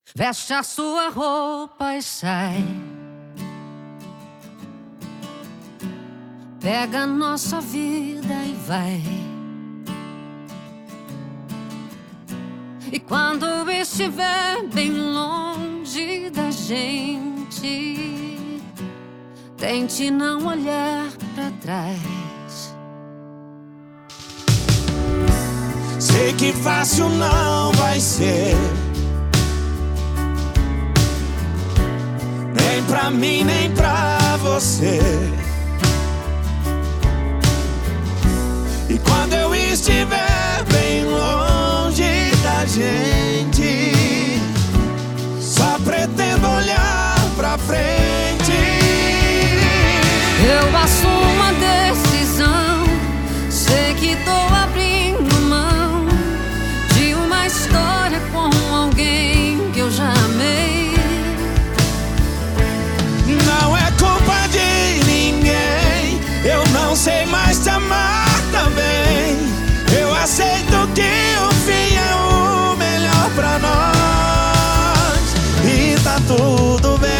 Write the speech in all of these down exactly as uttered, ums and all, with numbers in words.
Veste a sua roupa e sai. Pega a nossa vida e vai. E quando estiver bem longe da gente, tente não olhar pra trás. Sei que fácil não vai ser, nem pra mim, nem pra você. E quando eu estiver bem longe da gente, só pretendo olhar pra frente. Eu assumo a decisão, sei que tô abrindo mão de uma história com alguém que eu já amei. Não é culpa de ninguém, eu não sei mais te amar também. Eu aceito que o fim é o melhor pra nós e tá tudo bem.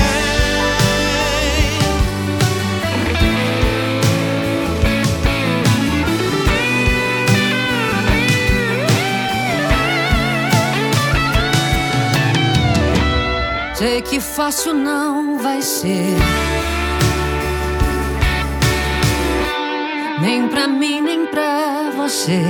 Sei que fácil não vai ser, nem pra mim, nem pra você.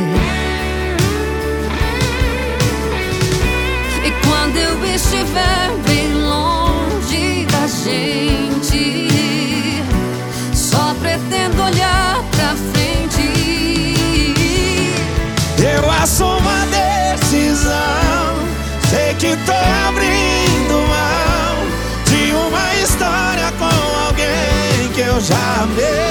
E quando eu estiver bem longe da gente, só pretendo olhar pra frente. Eu assumo a decisão, sei que tô abrindo mão de uma história com alguém que eu já amei.